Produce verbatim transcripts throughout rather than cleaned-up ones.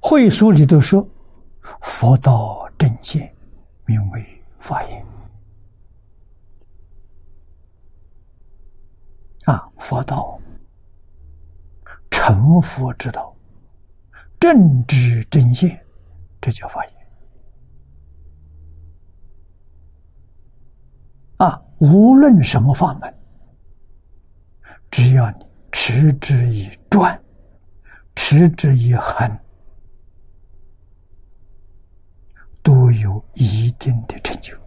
会所里头说，佛道正见，名为法言。啊，佛道成佛之道，正知正见，这叫法言。啊，无论什么法门，只要你持之以专，持之以恒，都有一定的成就。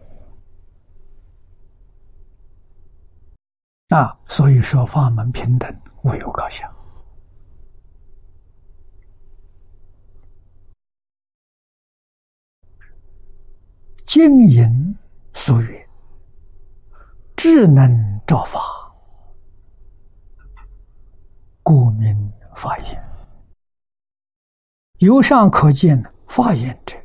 啊，所以说法门平等，无有高下。经引所曰：智能照法，故名法言。由上可见，法言者，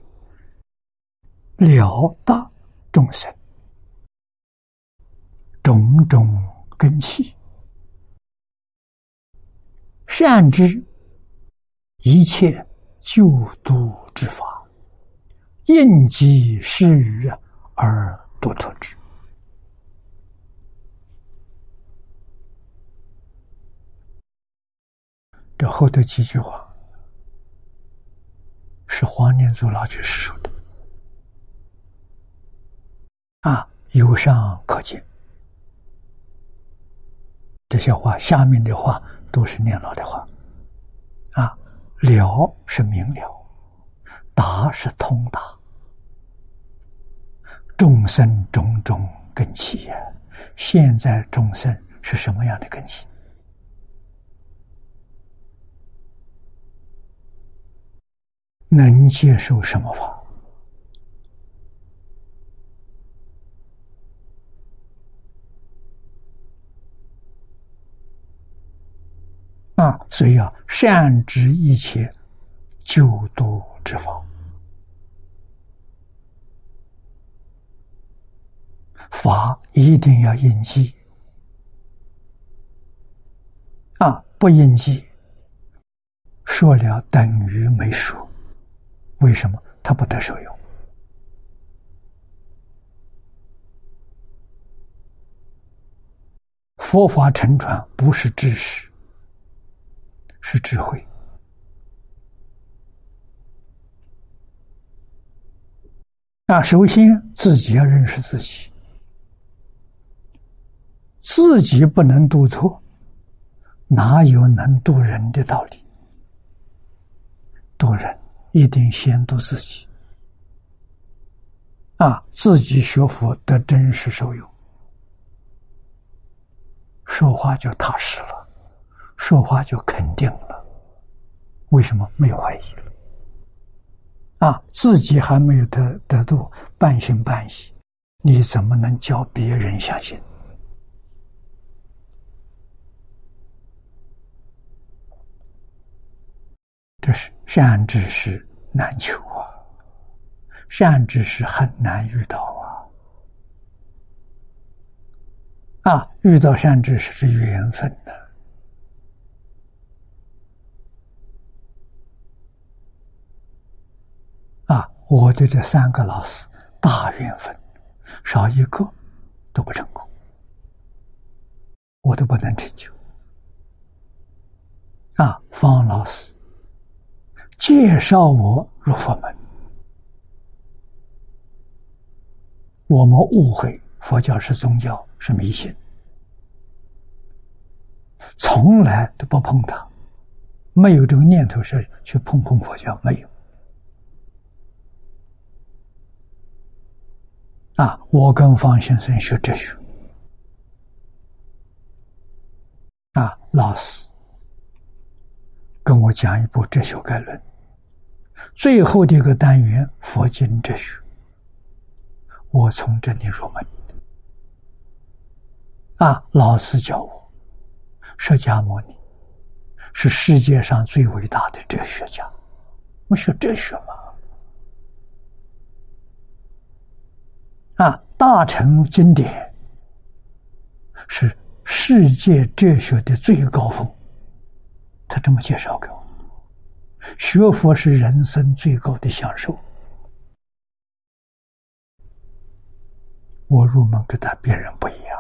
了达众生种种根器，善知一切救度之法，应机施予而度脱之。这后头几句话是黄念祖老居士说的。啊，由上可见，这些话下面的话都是念老的话。啊，了是明了，达是通达，众生种种根器呀。现在众生是什么样的根器？能接受什么法？啊，所以啊，善知一切救度之法，法一定要应机。啊，不应机，说了等于没说。为什么？它不得受用。佛法乘传不是知识，是智慧。那首先自己要认识自己，自己不能度脱，哪有能度人的道理？度人一定先度自己。啊，自己学佛得真实受用，说话就踏实了，说话就肯定了。为什么？没有怀疑了。啊，自己还没有得得度，半信半疑，你怎么能教别人相信？这是善知识难求啊，善知识很难遇到啊！啊，遇到善知识是缘分的。啊，我对这三个老师大缘分，少一个都不成功，我都不能成就。啊，方老师介绍我入佛门，我们误会佛教是宗教，是迷信，从来都不碰它，没有这个念头是去碰碰佛教，没有。啊，我跟方先生学哲学，啊，老师跟我讲一部哲学概论，最后的一个单元佛经哲学，我从这里入门。啊，老师教我，释迦牟尼是世界上最伟大的哲学家，我学哲学嘛。啊，大乘经典是世界哲学的最高峰，他这么介绍给我。 学佛是人生最高的享受。我入门跟他别人不一样。